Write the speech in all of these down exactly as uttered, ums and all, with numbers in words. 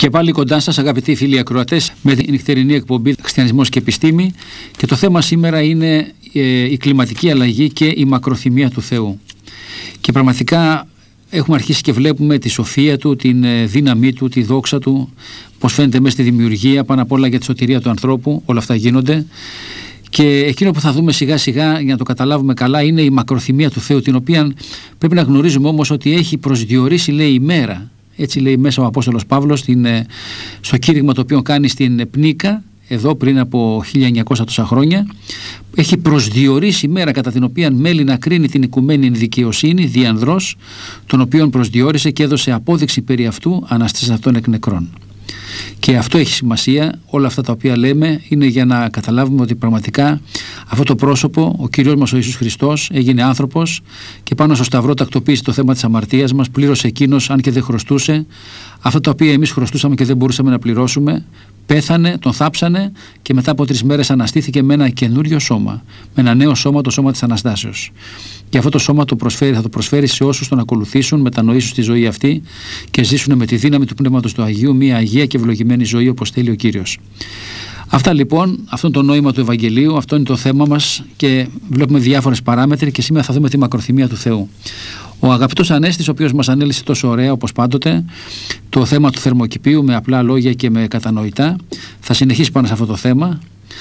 Και πάλι κοντά σας, αγαπητοί φίλοι ακροατές, με την νυχτερινή εκπομπή Χριστιανισμός και Επιστήμη, και το θέμα σήμερα είναι ε, η κλιματική αλλαγή και η μακροθυμία του Θεού. Και πραγματικά έχουμε αρχίσει και βλέπουμε τη σοφία του, την ε, δύναμή του, τη δόξα του, πώς φαίνεται μέσα στη δημιουργία, πάνω απ' όλα για τη σωτηρία του ανθρώπου, όλα αυτά γίνονται. Και εκείνο που θα δούμε σιγά σιγά, για να το καταλάβουμε καλά, είναι η μακροθυμία του Θεού, την οποία πρέπει να γνωρίζουμε όμως ότι έχει προσδιορίσει, λέει, η μέρα. Έτσι λέει μέσα ο Απόστολος Παύλος στην, στο κήρυγμα το οποίο κάνει στην Πνίκα, εδώ πριν από χίλια εννιακόσια τόσα χρόνια. Έχει προσδιορίσει μέρα κατά την οποία μέλει να κρίνει την οικουμένη δικαιοσύνη διανδρός, τον οποίον προσδιορίσε και έδωσε απόδειξη περί αυτού, αναστήσας αυτόν εκ νεκρών. Και αυτό έχει σημασία. Όλα αυτά τα οποία λέμε είναι για να καταλάβουμε ότι πραγματικά αυτό το πρόσωπο, ο Κύριος μας ο Ιησούς Χριστός, έγινε άνθρωπος και πάνω στο Σταυρό τακτοποίησε το θέμα της αμαρτίας μας, πλήρωσε εκείνος, αν και δεν χρωστούσε, αυτά τα οποία εμείς χρωστούσαμε και δεν μπορούσαμε να πληρώσουμε. Πέθανε, τον θάψανε και μετά από τρεις μέρες αναστήθηκε με ένα καινούριο σώμα, με ένα νέο σώμα, το σώμα της Αναστάσεως. Και αυτό το σώμα το προσφέρει, θα το προσφέρει σε όσους τον ακολουθήσουν, μετανοήσουν στη ζωή αυτή και ζήσουν με τη δύναμη του Πνεύματος του Αγίου μια αγία και ευλογημένη ζωή όπως θέλει ο Κύριος. Αυτά λοιπόν, αυτό είναι το νόημα του Ευαγγελίου, αυτό είναι το θέμα μας και βλέπουμε διάφορες παράμετροι και σήμερα θα δούμε τη μακροθυμία του Θεού. Ο αγαπητός Ανέστης, ο οποίος μας ανέλησε τόσο ωραία όπως πάντοτε το θέμα του θερμοκηπίου με απλά λόγια και με κατανοητά, θα συνεχίσει πάνω σε αυτό το θέμα,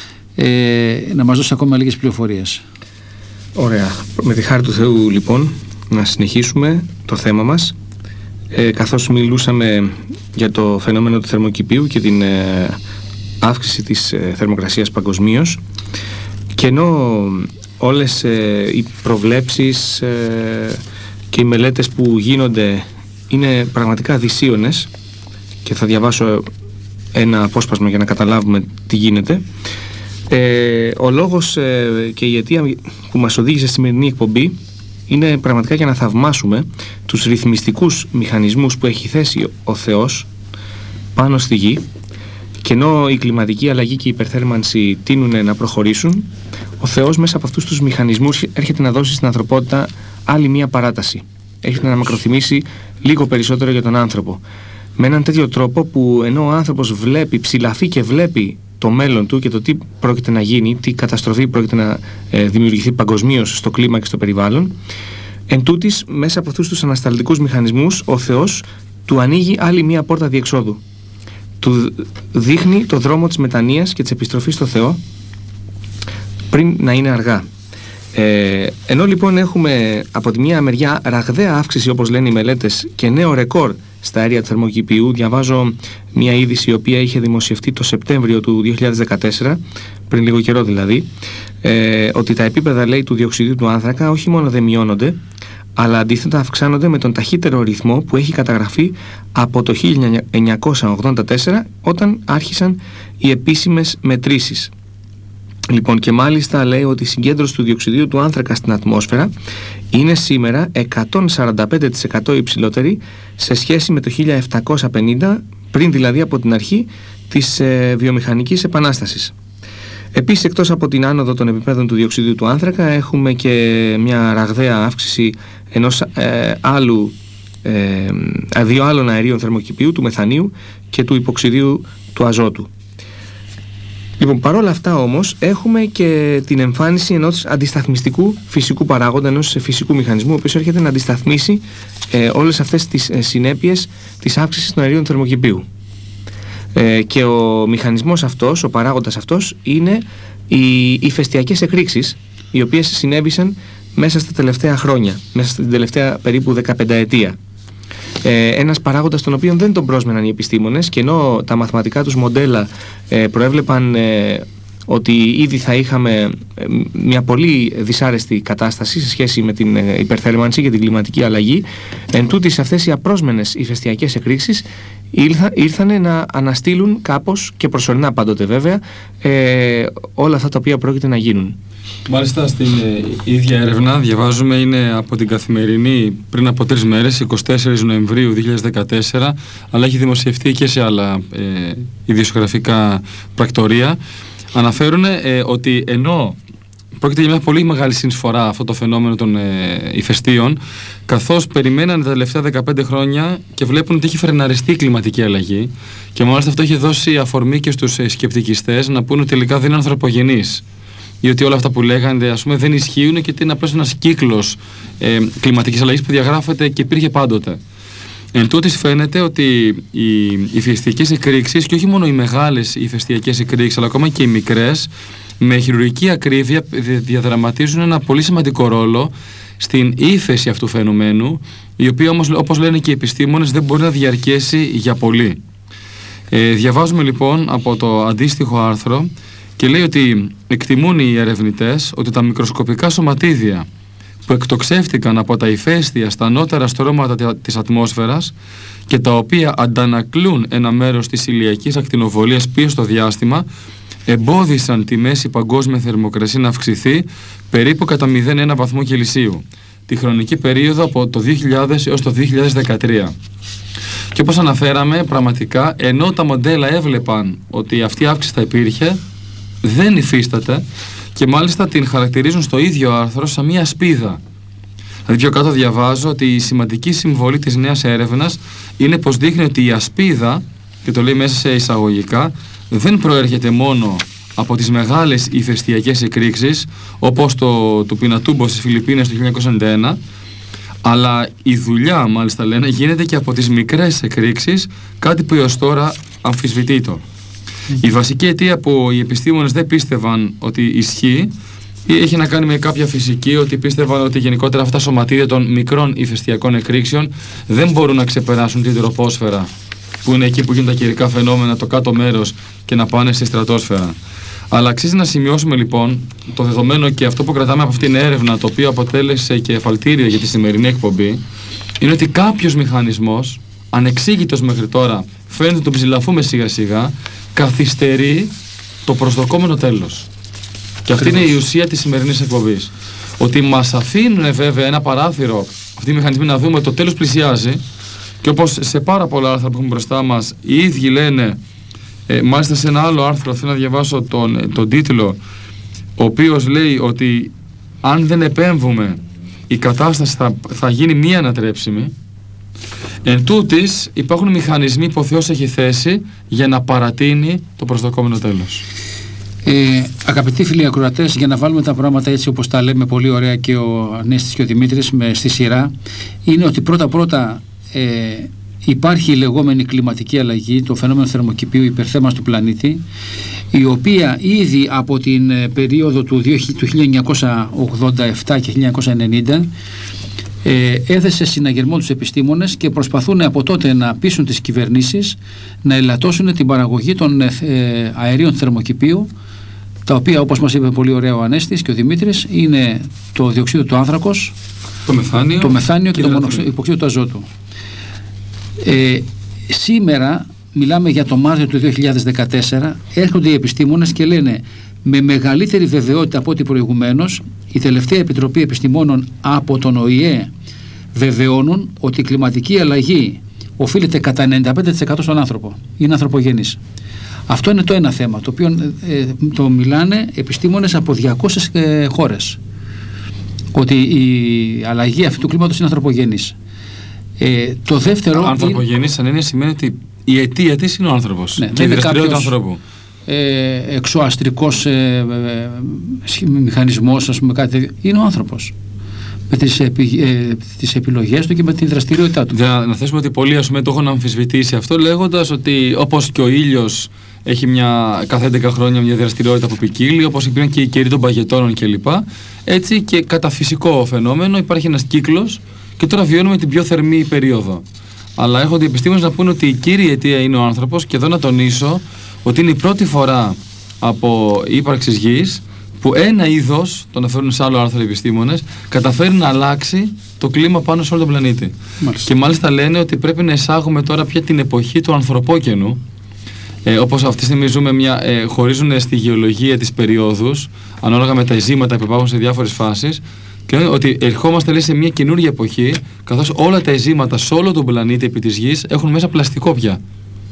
ε, να μας δώσει ακόμα λίγες πληροφορίες. Ωραία. Με τη χάρη του Θεού λοιπόν να συνεχίσουμε το θέμα μας, ε, καθώς μιλούσαμε για το φαινόμενο του θερμοκηπίου και την ε, αύξηση της ε, θερμοκρασίας παγκοσμίως, και ενώ όλες ε, οι προβλέψεις ε, και οι μελέτες που γίνονται είναι πραγματικά δυσίωνες, και θα διαβάσω ένα απόσπασμα για να καταλάβουμε τι γίνεται. Ε, ο λόγος ε, και η αιτία που μας οδήγησε στη σημερινή εκπομπή είναι πραγματικά για να θαυμάσουμε τους ρυθμιστικούς μηχανισμούς που έχει θέσει ο Θεός πάνω στη γη, και ενώ η κλιματική αλλαγή και η υπερθέρμανση τείνουν να προχωρήσουν, ο Θεός μέσα από αυτούς τους μηχανισμούς έρχεται να δώσει στην ανθρωπότητα άλλη μία παράταση. Έρχεται να μακροθυμήσει λίγο περισσότερο για τον άνθρωπο. Με έναν τέτοιο τρόπο που ενώ ο άνθρωπος βλέπει, ψηλαφεί και βλέπει το μέλλον του και το τι πρόκειται να γίνει, τι καταστροφή πρόκειται να ε, δημιουργηθεί παγκοσμίως στο κλίμα και στο περιβάλλον, εν τούτης, μέσα από αυτούς τους ανασταλτικούς μηχανισμούς, ο Θεός του ανοίγει άλλη μία πόρτα διεξόδου. Του δείχνει το δρόμο της μετανοίας και της επιστροφής στο Θεό πριν να είναι αργά. Ε, ενώ λοιπόν έχουμε από τη μία μεριά ραγδαία αύξηση, όπως λένε οι μελέτες, και νέο ρεκόρ στα αέρια του θερμοκηπίου, διαβάζω μια είδηση η οποία είχε δημοσιευτεί το Σεπτέμβριο του δύο χιλιάδες δεκατέσσερα, πριν λίγο καιρό δηλαδή, ε, ότι τα επίπεδα, λέει, του διοξιδίου του άνθρακα όχι μόνο δεν μειώνονται, αλλά αντίθετα αυξάνονται με τον ταχύτερο ρυθμό που έχει καταγραφεί από το χίλια εννιακόσια ογδόντα τέσσερα, όταν άρχισαν οι επίσημες μετρήσεις. Λοιπόν, και μάλιστα λέει ότι η συγκέντρωση του διοξιδίου του άνθρακα στην ατμόσφαιρα είναι σήμερα εκατόν σαράντα πέντε τοις εκατό υψηλότερη σε σχέση με το χίλια επτακόσια πενήντα, πριν δηλαδή από την αρχή της ε, βιομηχανικής επανάστασης. Επίσης, εκτός από την άνοδο των επιπέδων του διοξιδίου του άνθρακα, έχουμε και μια ραγδαία αύξηση ενός ε, άλλου, ε, δύο άλλων αερίων θερμοκηπίου, του μεθανίου και του υποξιδίου του αζότου. Λοιπόν, παρόλα αυτά όμως έχουμε και την εμφάνιση ενός αντισταθμιστικού φυσικού παράγοντα, ενός φυσικού μηχανισμού, ο οποίος έρχεται να αντισταθμίσει ε, όλες αυτές τις ε, συνέπειες της αύξησης των αερίων θερμοκηπίου. Ε, και ο μηχανισμός αυτός, ο παράγοντας αυτός, είναι οι ηφαιστειακές εκρήξεις, οι οποίες συνέβησαν μέσα στα τελευταία χρόνια, μέσα στην τελευταία περίπου δεκαπενταετία. Ε, ένας παράγοντας τον οποίο δεν τον πρόσμεναν οι επιστήμονες, και ενώ τα μαθηματικά τους μοντέλα ε, προέβλεπαν ε, ότι ήδη θα είχαμε ε, μια πολύ δυσάρεστη κατάσταση σε σχέση με την ε, υπερθέρμανση και την κλιματική αλλαγή, εν τούτοις αυτές οι απρόσμενες ηφαιστειακές εκρήξεις ήρθα, ήρθανε να αναστείλουν κάπως, και προσωρινά πάντοτε βέβαια, ε, όλα αυτά τα οποία πρόκειται να γίνουν. Μάλιστα, στην ε, ίδια έρευνα διαβάζουμε, είναι από την Καθημερινή πριν από τρεις μέρες, εικοστή τέταρτη Νοεμβρίου δύο χιλιάδες δεκατέσσερα, αλλά έχει δημοσιευτεί και σε άλλα ε, ειδησιογραφικά πρακτορία. Αναφέρουν ε, ότι ενώ πρόκειται για μια πολύ μεγάλη συνεισφορά αυτό το φαινόμενο των ε, ηφαιστείων, καθώς περιμένανε τα τελευταία δεκαπέντε χρόνια και βλέπουν ότι έχει φρεναριστεί η κλιματική αλλαγή, και μάλιστα αυτό έχει δώσει αφορμή και στους ε, σκεπτικιστές να πούνε ότι τελικά δεν είναι ανθρωπογενής, ή ότι όλα αυτά που λέγανε, ας πούμε, δεν ισχύουν και ότι είναι απλώς ένας κύκλος ε, κλιματικής αλλαγής που διαγράφεται και υπήρχε πάντοτε. Εν τούτης φαίνεται ότι οι ηφαιστειακές εκρήξεις, και όχι μόνο οι μεγάλες ηφαιστειακές εκρήξεις, αλλά ακόμα και οι μικρές, με χειρουργική ακρίβεια διαδραματίζουν ένα πολύ σημαντικό ρόλο στην ύφεση αυτού του φαινομένου, η οποία όμως, όπως λένε και οι επιστήμονες, δεν μπορεί να διαρκέσει για πολύ. Ε, διαβάζουμε λοιπόν από το αντίστοιχο άρθρο και λέει ότι εκτιμούν οι ερευνητές ότι τα μικροσκοπικά σωματίδια που εκτοξεύτηκαν από τα ηφαίστεια στα ανώτερα στρώματα της ατμόσφαιρας και τα οποία αντανακλούν ένα μέρος της ηλιακής ακτινοβολίας πίσω στο διάστημα, εμπόδισαν τη μέση παγκόσμια θερμοκρασία να αυξηθεί περίπου κατά μηδέν κόμμα ένα βαθμό Κελσίου τη χρονική περίοδο από το δύο χιλιάδες έως το δύο χιλιάδες δεκατρία. Και όπως αναφέραμε, πραγματικά, ενώ τα μοντέλα έβλεπαν ότι αυτή η αύξηση θα υπήρχε, δεν υφίσταται, και μάλιστα την χαρακτηρίζουν στο ίδιο άρθρο σαν μια ασπίδα. Δηλαδή πιο κάτω διαβάζω ότι η σημαντική συμβολή της νέας έρευνας είναι πως δείχνει ότι η ασπίδα, και το λέει μέσα σε εισαγωγικά, δεν προέρχεται μόνο από τις μεγάλες ηφαιστειακές εκρήξεις, όπως το του Πινατούμπο στις Φιλιππίνες το χίλια εννιακόσια ενενήντα ένα, αλλά η δουλειά, μάλιστα λένε, γίνεται και από τις μικρές εκρήξεις, κάτι που έως τώρα αμφισβητείτο. Mm. Η βασική αιτία που οι επιστήμονες δεν πίστευαν ότι ισχύει έχει να κάνει με κάποια φυσική, ότι πίστευαν ότι γενικότερα αυτά τα σωματίδια των μικρών ηφαιστειακών εκρήξεων δεν μπορούν να ξεπεράσουν την τροπόσφαιρα, που είναι εκεί που γίνουν τα καιρικά φαινόμενα, το κάτω μέρος, και να πάνε στη στρατόσφαιρα. Αλλά αξίζει να σημειώσουμε λοιπόν το δεδομένο, και αυτό που κρατάμε από αυτήν την έρευνα, το οποίο αποτέλεσε και εφαλτήριο για τη σημερινή εκπομπή, είναι ότι κάποιος μηχανισμός, ανεξήγητος μέχρι τώρα, φαίνεται ότι τον ψηλαφούμε σιγά σιγά, καθυστερεί το προσδοκόμενο τέλος. Και αυτή είναι η ουσία της σημερινής εκπομπής. Ότι μας αφήνουν βέβαια ένα παράθυρο αυτοί οι μηχανισμοί να δούμε ότι το τέλος πλησιάζει, και όπως σε πάρα πολλά άρθρα που έχουμε μπροστά μας, οι ίδιοι λένε, ε, μάλιστα σε ένα άλλο άρθρο, θέλω να διαβάσω τον, τον τίτλο, ο οποίος λέει ότι αν δεν επέμβουμε η κατάσταση θα, θα γίνει μη ανατρέψιμη. Εν τούτης, υπάρχουν μηχανισμοί που ο Θεός έχει θέσει για να παρατείνει το προσδοκόμενο τέλος. Ε, αγαπητοί φίλοι ακροατές, για να βάλουμε τα πράγματα έτσι όπως τα λέμε πολύ ωραία και ο Ανέστης και ο Δημήτρης με, στη σειρά, είναι ότι πρώτα πρώτα ε, υπάρχει η λεγόμενη κλιματική αλλαγή, το φαινόμενο θερμοκηπίου υπερθέρμανσης του πλανήτη, η οποία ήδη από την ε, περίοδο του, του χίλια εννιακόσια ογδόντα επτά και χίλια εννιακόσια ενενήντα ε, έθεσε συναγερμό τους επιστήμονες και προσπαθούν από τότε να πείσουν τις κυβερνήσεις να ελαττώσουν την παραγωγή των ε, αερίων θερμοκηπίου, τα οποία, όπως μας είπε πολύ ωραία ο Ανέστης και ο Δημήτρης, είναι το διοξείδιο του άνθρακος, το μεθάνιο, το μεθάνιο και, και το υποξείδιο του αζότου. Ε, σήμερα, μιλάμε για το Μάρτιο του δύο χιλιάδες δεκατέσσερα, έρχονται οι επιστήμονες και λένε με μεγαλύτερη βεβαιότητα από ό,τι προηγουμένως, η τελευταία Επιτροπή Επιστημόνων από τον Ο Η Ε βεβαιώνουν ότι η κλιματική αλλαγή οφείλεται κατά ενενήντα πέντε τοις εκατό στον άνθρωπο. Είναι ανθρωπογενής. Αυτό είναι το ένα θέμα, το οποίο ε, το μιλάνε επιστήμονες από διακόσιες ε, χώρες. Ότι η αλλαγή αυτού του κλίματος είναι ανθρωπογενής. Ε, το δεύτερο. Ανθρωπογενής σαν έννοια σημαίνει ότι η αιτία της είναι ο άνθρωπος. Ναι, και η δραστηριότητα του ανθρώπου. Ε, εξωαστρικός ε, ε, μηχανισμός, ας πούμε, κάτι, είναι ο άνθρωπος. Με τις, επι, ε, τις επιλογές του και με την δραστηριότητά του. Για να θέσουμε ότι πολλοί, ας πούμε, το έχουν αμφισβητήσει αυτό, λέγοντας ότι όπως και ο ήλιος έχει μια, κάθε έντεκα χρόνια μια δραστηριότητα που ποικίλει, όπως υπήρχαν και οι καιροί των παγετώνων κλπ. Έτσι και κατά φυσικό φαινόμενο υπάρχει ένας κύκλος και τώρα βιώνουμε την πιο θερμή περίοδο. Αλλά έρχονται οι επιστήμονες να πούνε ότι η κύρια αιτία είναι ο άνθρωπος, και εδώ να τονίσω ότι είναι η πρώτη φορά από ύπαρξης γης που ένα είδος, το αναφέρουν σε άλλο άρθρο οι επιστήμονες, καταφέρει να αλλάξει το κλίμα πάνω σε όλο τον πλανήτη. Μάλιστα. Και μάλιστα λένε ότι πρέπει να εισάγουμε τώρα πια την εποχή του ανθρωπόκαινου. Ε, όπως αυτή τη στιγμή ζούμε, μια, ε, χωρίζουν στη γεωλογία τις περιόδους, ανάλογα με τα ειζήματα που υπάρχουν σε διάφορες φάσεις, και λένε ότι ερχόμαστε, λέει, σε μια καινούργια εποχή, καθώς όλα τα ειζήματα σε όλο τον πλανήτη επί της γης έχουν μέσα πλαστικό πια.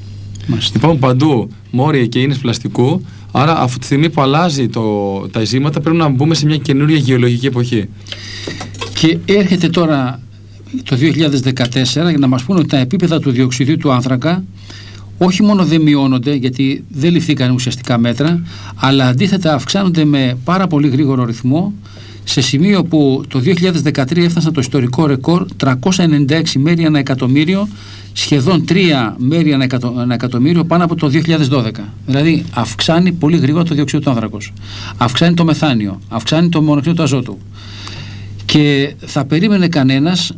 Μάλιστα. Υπάρχουν παντού μόρια και ίνες πλαστικού, άρα αυτή τη στιγμή που αλλάζει το, τα ειζήματα πρέπει να μπούμε σε μια καινούργια γεωλογική εποχή. Και έρχεται τώρα το δύο χιλιάδες δεκατέσσερα για να μας πούνε ότι τα επίπεδα του διοξιδίου του άνθρακα όχι μόνο δεν μειώνονται, γιατί δεν ληφθήκαν ουσιαστικά μέτρα, αλλά αντίθετα αυξάνονται με πάρα πολύ γρήγορο ρυθμό, σε σημείο που το δύο χιλιάδες δεκατρία έφτασαν το ιστορικό ρεκόρ τριακόσια ενενήντα έξι μέρη ανά εκατομμύριο, σχεδόν τρία μέρη ανά εκατο, εκατομμύριο πάνω από το δύο χιλιάδες δώδεκα. Δηλαδή αυξάνει πολύ γρήγορα το διοξείδιο του άνθρακος, αυξάνει το μεθάνιο, αυξάνει το μονοξίδιο του αζότου. Και θα περίμενε κανένας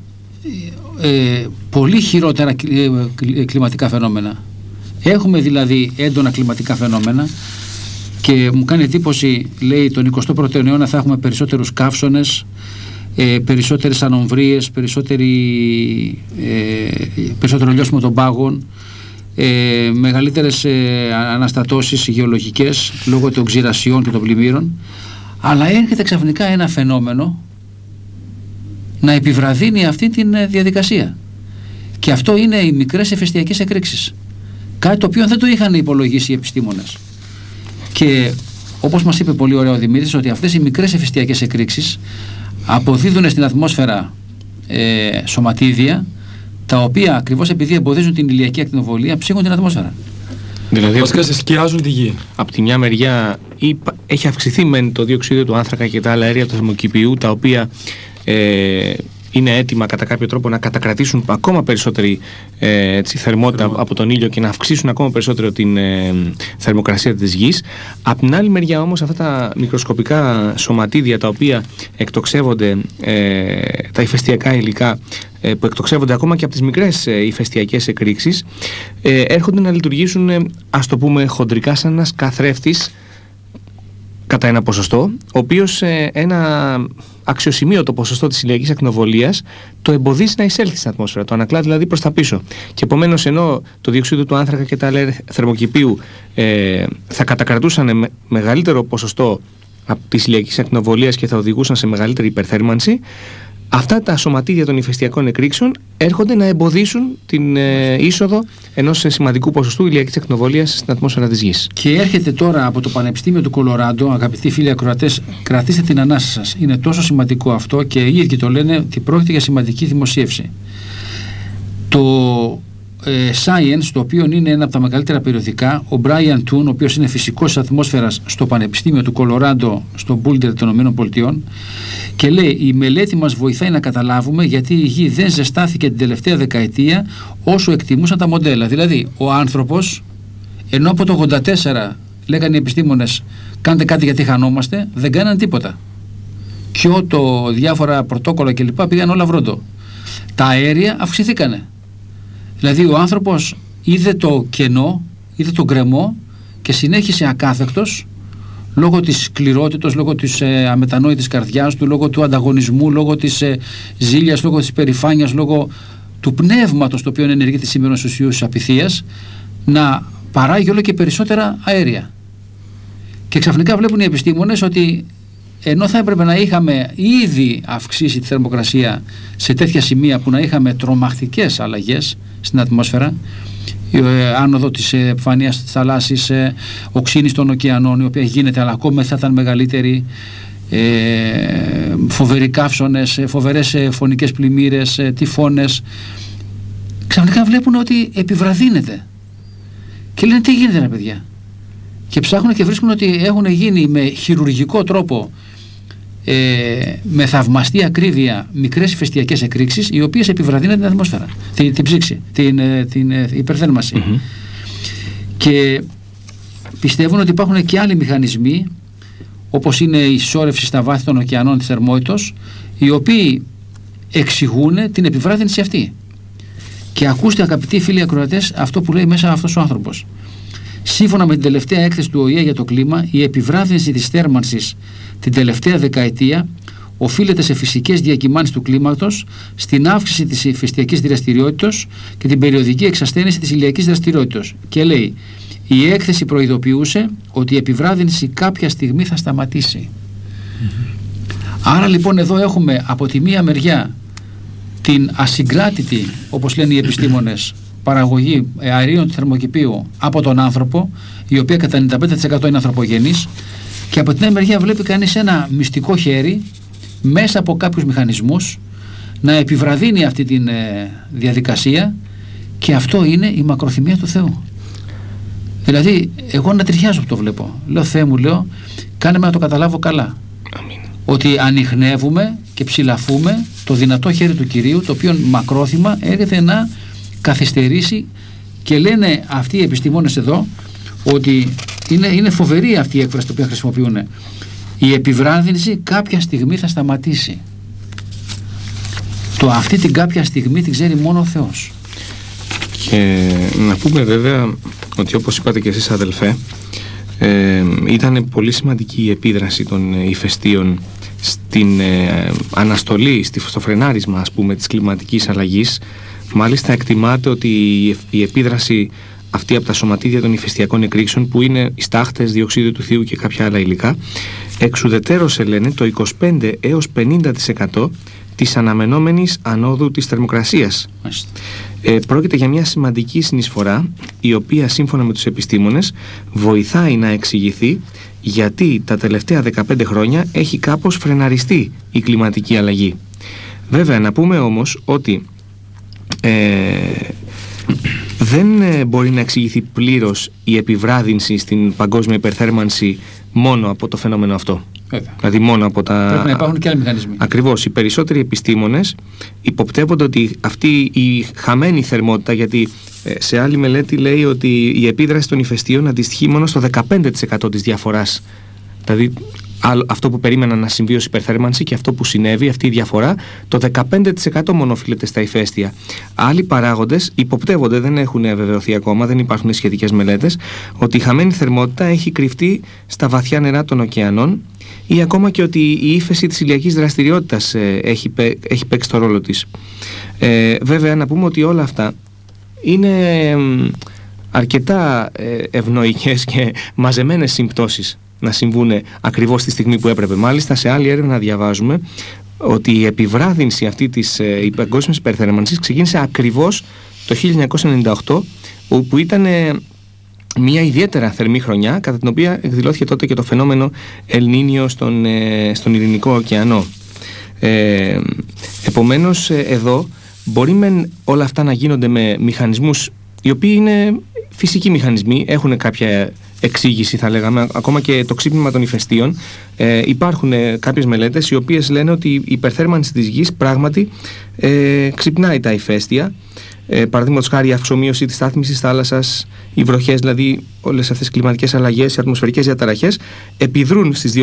ε, πολύ χειρότερα κλιματικά φαινόμενα. Έχουμε δηλαδή έντονα κλιματικά φαινόμενα και μου κάνει εντύπωση, λέει, τον εικοστό πρώτο αιώνα θα έχουμε περισσότερους καύσωνες, ε, περισσότερες ανομβρίες, περισσότερη, ε, περισσότερο λιώσιμο των πάγων, ε, μεγαλύτερες ε, αναστατώσεις γεωλογικές λόγω των ξηρασιών και των πλημμύρων, αλλά έρχεται ξαφνικά ένα φαινόμενο να επιβραδύνει αυτή τη διαδικασία. Και αυτό είναι οι μικρές ηφαιστειακές εκρήξεις. Κάτι το οποίο δεν το είχαν υπολογίσει οι επιστήμονες. Και όπως μας είπε πολύ ωραία ο Δημήτρης, ότι αυτές οι μικρές ηφαιστειακές εκρήξεις αποδίδουν στην ατμόσφαιρα ε, σωματίδια, τα οποία ακριβώς επειδή εμποδίζουν την ηλιακή ακτινοβολία ψύχουν την ατμόσφαιρα. Δηλαδή, βασικά σε σκιάζουν τη γη. Από τη μια μεριά έχει αυξηθεί μεν το διοξείδιο του άνθρακα και τα άλλα αέρια του θερμοκηπίου, τα οποία ε, είναι έτοιμα κατά κάποιο τρόπο να κατακρατήσουν ακόμα περισσότερη ε, έτσι, θερμότητα Θερμό. από τον ήλιο και να αυξήσουν ακόμα περισσότερο την ε, θερμοκρασία της γης. Απ' την άλλη μεριά όμως αυτά τα μικροσκοπικά σωματίδια τα οποία εκτοξεύονται, ε, τα ηφαιστειακά υλικά ε, που εκτοξεύονται ακόμα και από τις μικρές ε, ηφαιστειακές εκρήξεις, ε, έρχονται να λειτουργήσουν, ε, ας το πούμε χοντρικά, σαν ένας καθρέφτης κατά ένα ποσοστό, ο οποίος ε, ένα αξιοσημείωτο ποσοστό της ηλιακής ακτινοβολίας το εμποδίζει να εισέλθει στην ατμόσφαιρα, το ανακλά δηλαδή προς τα πίσω. Και επομένως, ενώ το διοξείδιο του άνθρακα και τα άλλα θερμοκηπίου ε, θα κατακρατούσαν με, μεγαλύτερο ποσοστό από της ηλιακής ακτινοβολίας και θα οδηγούσαν σε μεγαλύτερη υπερθέρμανση, αυτά τα σωματίδια των ηφαιστειακών εκρήξεων έρχονται να εμποδίσουν την ε, είσοδο ενός σημαντικού ποσοστού ηλιακής ακτινοβολίας στην ατμόσφαιρα της γης. Και έρχεται τώρα από το Πανεπιστήμιο του Κολοράντο, αγαπητοί φίλοι ακροατές, κρατήστε την ανάσα σας. Είναι τόσο σημαντικό αυτό και οι ίδιοι το λένε ότι πρόκειται για σημαντική δημοσίευση. Το ε, Science, το οποίο είναι ένα από τα μεγαλύτερα περιοδικά, ο Brian Toon, ο οποίος είναι φυσικός της ατμόσφαιρας στο Πανεπιστήμιο του Κολοράντο, στο Boulder των ΗΠΑ, και λέει: η μελέτη μας βοηθάει να καταλάβουμε γιατί η γη δεν ζεστάθηκε την τελευταία δεκαετία όσο εκτιμούσαν τα μοντέλα. Δηλαδή, ο άνθρωπος, ενώ από το ογδόντα τέσσερα λέγανε οι επιστήμονες κάντε κάτι γιατί χανόμαστε, δεν κάνανε τίποτα. Κιώτο, διάφορα πρωτόκολλα κλπ. Πήγαν όλα βρόντο. Τα αέρια αυξηθήκανε. Δηλαδή, ο άνθρωπος είδε το κενό, είδε τον γκρεμό και συνέχισε ακάθεκτος, λόγω της σκληρότητας, λόγω της ε, αμετανόητης καρδιάς του, λόγω του ανταγωνισμού, λόγω της ε, ζήλιας, λόγω της περηφάνειας, λόγω του πνεύματος το οποίο ενεργείται σήμερα στους ιούς της απειθίας, να παράγει όλο και περισσότερα αέρια. Και ξαφνικά βλέπουν οι επιστήμονες ότι ενώ θα έπρεπε να είχαμε ήδη αυξήσει τη θερμοκρασία σε τέτοια σημεία που να είχαμε τρομακτικές αλλαγές στην ατμόσφαιρα, άνοδο της επιφανείας της θαλάσσης, οξύνη των ωκεανών, η οποία γίνεται, αλλά ακόμα θα ήταν μεγαλύτερη, ε, φοβεροί καύσωνες, φοβερές φωνικές πλημμύρες, τυφώνες. Ξαφνικά βλέπουν ότι επιβραδύνεται και λένε τι γίνεται ρε παιδιά, και ψάχνουν και βρίσκουν ότι έχουν γίνει με χειρουργικό τρόπο, Ε, με θαυμαστή ακρίβεια, μικρές ηφαιστειακές εκρήξεις, οι οποίες επιβραδύνουν την ατμόσφαιρα, την, την ψήξη, την, την υπερθέρμανση. Mm-hmm. Και πιστεύουν ότι υπάρχουν και άλλοι μηχανισμοί, όπως είναι η συσσόρευση στα βάθη των ωκεανών της θερμότητος, οι οποίοι εξηγούν την επιβράδυνση αυτή. Και ακούστε, αγαπητοί φίλοι ακροατές, αυτό που λέει μέσα αυτός ο άνθρωπος. Σύμφωνα με την τελευταία έκθεση του Ο Η Ε για το κλίμα, η επιβράδυνση της θέρμανσης την τελευταία δεκαετία οφείλεται σε φυσικές διακυμάνσεις του κλίματος, στην αύξηση της ηφαιστειακής δραστηριότητας και την περιοδική εξασθένηση της ηλιακής δραστηριότητας. Και λέει, η έκθεση προειδοποιούσε ότι η επιβράδυνση κάποια στιγμή θα σταματήσει. Mm-hmm. Άρα λοιπόν εδώ έχουμε από τη μία μεριά την ασυγκράτητη, όπως λένε οι επιστήμονες, παραγωγή αερίων του θερμοκηπίου από τον άνθρωπο, η οποία κατά ενενήντα πέντε τοις εκατό είναι ανθρωπογενής, και από την άλλη μεριά βλέπει κανείς ένα μυστικό χέρι μέσα από κάποιους μηχανισμούς να επιβραδύνει αυτή τη ε, διαδικασία, και αυτό είναι η μακροθυμία του Θεού. Δηλαδή, εγώ ανατριχιάζω που το βλέπω. Λέω, Θεέ μου, λέω, κάνε με να το καταλάβω καλά. Αμήν. Ότι ανιχνεύουμε και ψηλαφούμε το δυνατό χέρι του Κυρίου, το οποίο μακρόθυμα έρχεται να καθυστερήσει, και λένε αυτοί οι επιστήμονες εδώ ότι είναι, είναι φοβερή αυτή η έκφραση που χρησιμοποιούν. Η επιβράδυνση κάποια στιγμή θα σταματήσει. Το αυτή την κάποια στιγμή την ξέρει μόνο ο Θεός. Και να πούμε βέβαια ότι, όπως είπατε και εσείς, αδελφέ, ε, ήταν πολύ σημαντική η επίδραση των ηφαιστείων στην ε, αναστολή, στο φρενάρισμα, ας πούμε, της κλιματικής αλλαγής. Μάλιστα εκτιμάται ότι η επίδραση αυτή από τα σωματίδια των ηφαιστειακών εκρήξεων, που είναι οι στάχτες, διοξείδιο του θείου και κάποια άλλα υλικά, εξουδετέρωσε, λένε, το είκοσι πέντε έως πενήντα τοις εκατό της αναμενόμενης ανόδου της θερμοκρασίας. Ε, πρόκειται για μια σημαντική συνεισφορά, η οποία σύμφωνα με τους επιστήμονες βοηθάει να εξηγηθεί γιατί τα τελευταία δεκαπέντε χρόνια έχει κάπως φρεναριστεί η κλιματική αλλαγή. Βέβαια, να πούμε όμως ότι ε, δεν ε, μπορεί να εξηγηθεί πλήρως η επιβράδυνση στην παγκόσμια υπερθέρμανση μόνο από το φαινόμενο αυτό. Βέβαια. Δηλαδή μόνο από τα... Πρέπει να υπάρχουν και άλλοι μηχανισμοί. Ακριβώς. Οι περισσότεροι επιστήμονες υποπτεύονται ότι αυτή η χαμένη θερμότητα, γιατί ε, σε άλλη μελέτη λέει ότι η επίδραση των ηφαιστείων αντιστοιχεί μόνο στο δεκαπέντε τοις εκατό της διαφοράς. Δηλαδή αυτό που περίμεναν να συμβεί ως υπερθέρμανση και αυτό που συνέβη, αυτή η διαφορά, το δεκαπέντε τοις εκατό μόνο οφείλεται στα ηφαίστεια. Άλλοι παράγοντες υποπτεύονται, δεν έχουν βεβαιωθεί ακόμα, δεν υπάρχουν σχετικές μελέτες, ότι η χαμένη θερμότητα έχει κρυφτεί στα βαθιά νερά των ωκεανών, ή ακόμα και ότι η ύφεση της ηλιακής δραστηριότητας ε, έχει, έχει παίξει το ρόλο της. Ε, βέβαια, να πούμε ότι όλα αυτά είναι ε, αρκετά ε, ευνοϊκές και μαζεμένες συμπτώσεις να συμβούν ακριβώς τη στιγμή που έπρεπε. Μάλιστα, σε άλλη έρευνα διαβάζουμε ότι η επιβράδυνση αυτή της ε, παγκόσμιας υπερθέρμανσης ξεκίνησε ακριβώς το χίλια εννιακόσια ενενήντα οκτώ, όπου ήταν ε, μια ιδιαίτερα θερμή χρονιά, κατά την οποία εκδηλώθηκε τότε και το φαινόμενο Ελνίνιο στον, ε, στον Ειρηνικό ωκεανό. Ε, επομένως, ε, εδώ μπορεί με όλα αυτά να γίνονται με μηχανισμούς οι οποίοι είναι φυσικοί μηχανισμοί, έχουν κάποια εξήγηση, θα λέγαμε, ακόμα και το ξύπνημα των ηφαιστείων. Ε, υπάρχουν ε, κάποιες μελέτες οι οποίες λένε ότι η υπερθέρμανση της γης πράγματι ε, ξυπνάει τα ηφαίστεια. Ε, παραδείγματος χάρη, η αυξομοίωση της στάθμης της θάλασσας, οι βροχές, δηλαδή όλες αυτές οι κλιματικές αλλαγές, οι ατμοσφαιρικές διαταραχές επιδρούν στις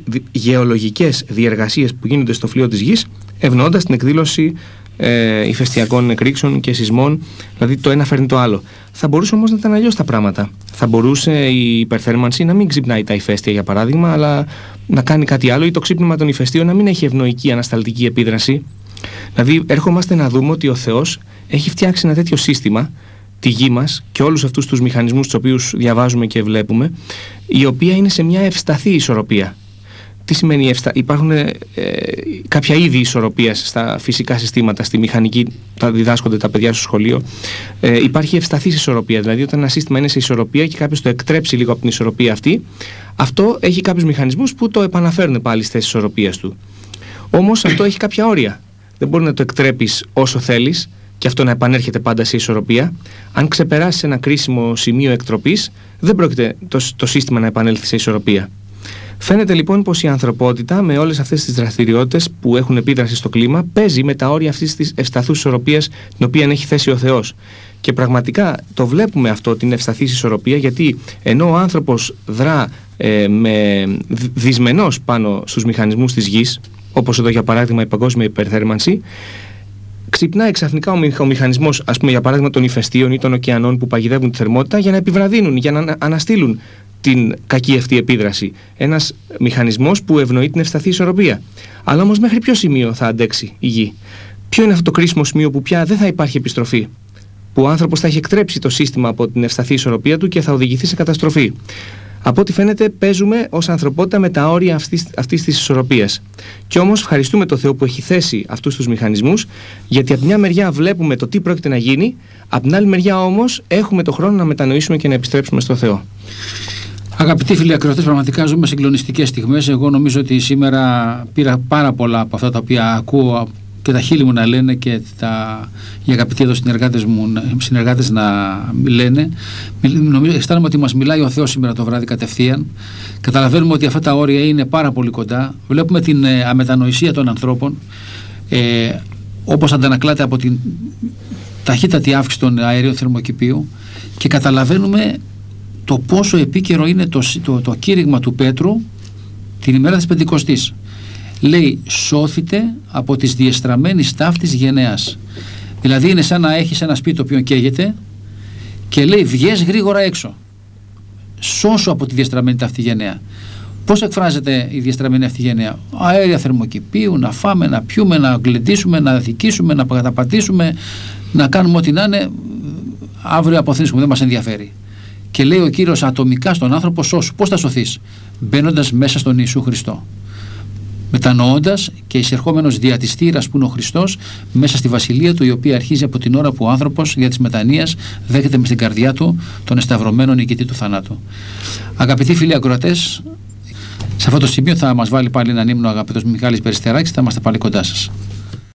γεωλογικές διεργασίες που γίνονται στο φλοιό της γης, ευνοώντας την εκδήλωση ε, ηφαιστειακών εκρήξεων και σεισμών. Δηλαδή το ένα φέρνει το άλλο. Θα μπορούσε όμως να ήταν αλλιώς τα πράγματα. Θα μπορούσε η υπερθέρμανση να μην ξυπνάει τα ηφαίστεια, για παράδειγμα, αλλά να κάνει κάτι άλλο, ή το ξύπνημα των ηφαιστείων να μην έχει ευνοϊκή ανασταλτική επίδραση. Δηλαδή, έρχομαστε να δούμε ότι ο Θεός έχει φτιάξει ένα τέτοιο σύστημα, τη γη μας και όλους αυτούς τους μηχανισμούς τους οποίους διαβάζουμε και βλέπουμε, η οποία είναι σε μια ευσταθή ισορροπία. Τι σημαίνει ευστα... Υπάρχουν ε, κάποια είδη ισορροπίας στα φυσικά συστήματα, στη μηχανική, τα διδάσκονται τα παιδιά στο σχολείο. Ε, υπάρχει ευσταθής ισορροπία, δηλαδή όταν ένα σύστημα είναι σε ισορροπία και κάποιος το εκτρέψει λίγο από την ισορροπία αυτή, αυτό έχει κάποιους μηχανισμούς που το επαναφέρουν πάλι στη θέση της ισορροπίας του. Όμως αυτό έχει κάποια όρια. Δεν μπορεί να το εκτρέπεις όσο θέλεις και αυτό να επανέρχεται πάντα σε ισορροπία. Αν ξεπεράσεις ένα κρίσιμο σημείο εκτροπής, δεν πρόκειται το, το σύστημα να επανέλθει σε ισορροπία. Φαίνεται λοιπόν πως η ανθρωπότητα, με όλες αυτές τις δραστηριότητες που έχουν επίδραση στο κλίμα, παίζει με τα όρια αυτής της ευσταθούς ισορροπίας, την οποία έχει θέσει ο Θεός. Και πραγματικά το βλέπουμε αυτό, την ευσταθής ισορροπία, γιατί ενώ ο άνθρωπος δρά ε, με δυσμενώς πάνω στους μηχανισμούς της γης, όπως εδώ για παράδειγμα η παγκόσμια υπερθέρμανση, ξυπνάει ξαφνικά ο μηχανισμός, ας πούμε για παράδειγμα των ηφαιστείων ή των ωκεανών που παγιδεύουν τη θερμότητα, για να επιβραδύνουν, για να αναστείλουν την κακή αυτή επίδραση. Ένας μηχανισμός που ευνοεί την ευσταθή ισορροπία. Αλλά όμως μέχρι ποιο σημείο θα αντέξει η γη? Ποιο είναι αυτό το κρίσιμο σημείο που πια δεν θα υπάρχει επιστροφή? Που ο άνθρωπος θα έχει εκτρέψει το σύστημα από την ευσταθή ισορροπία του και θα οδηγηθεί σε καταστροφή. Από ό,τι φαίνεται, παίζουμε ως ανθρωπότητα με τα όρια αυτής, αυτής της ισορροπίας. Και όμως ευχαριστούμε τον Θεό που έχει θέσει αυτούς τους μηχανισμούς, γιατί από μια μεριά βλέπουμε το τι πρόκειται να γίνει, από την άλλη μεριά όμως έχουμε το χρόνο να μετανοήσουμε και να επιστρέψουμε στο Θεό. Αγαπητοί φίλοι ακροατές, πραγματικά ζούμε συγκλονιστικές στιγμές. Εγώ νομίζω ότι σήμερα πήρα πάρα πολλά από αυτά τα οποία ακούω και τα χείλη μου να λένε και τα, οι αγαπητοί εδώ συνεργάτες μου συνεργάτες να λένε. Νομίζω, αισθάνομαι ότι μας μιλάει ο Θεός σήμερα το βράδυ κατευθείαν. Καταλαβαίνουμε ότι αυτά τα όρια είναι πάρα πολύ κοντά. Βλέπουμε την ε, αμετανοησία των ανθρώπων, ε, όπως αντανακλάται από την ταχύτατη αύξηση των αερίων θερμοκηπίου, και καταλαβαίνουμε το πόσο επίκαιρο είναι το, το, το κήρυγμα του Πέτρου την ημέρα της Πεντηκοστής. Λέει, σώθητε από τις διεστραμμένης ταύτης γενεάς. Δηλαδή είναι σαν να έχεις ένα σπίτι το οποίο καίγεται και λέει, βγες γρήγορα έξω, σώσου από τη διεστραμμένη ταύτη γενεά. Πώς εκφράζεται η διεστραμμένη αυτή γενεά? Αέρια θερμοκηπίου, να φάμε, να πιούμε, να γλεντήσουμε, να δικήσουμε, να καταπατήσουμε, να κάνουμε ό,τι να είναι, αύριο αποθήσουμε, δεν μας ενδιαφέρει. Και λέει ο Κύριος ατομικά στον άνθρωπο, σώσου. Πώς θα σωθείς? Μπαίνοντας μέσα στον Ιησού Χριστό, μετανοώντας και εισερχόμενος δια της θύρας που είναι ο Χριστός μέσα στη βασιλεία του, η οποία αρχίζει από την ώρα που ο άνθρωπος για της μετανοίας δέχεται μες στην καρδιά του τον εσταυρωμένο νικητή του θανάτου. Αγαπητοί φίλοι ακροατές, σε αυτό το σημείο θα μας βάλει πάλι έναν ύμνο ο αγαπητός Μιχάλης Περιστεράκης, θα είμαστε πάλι κοντά σας.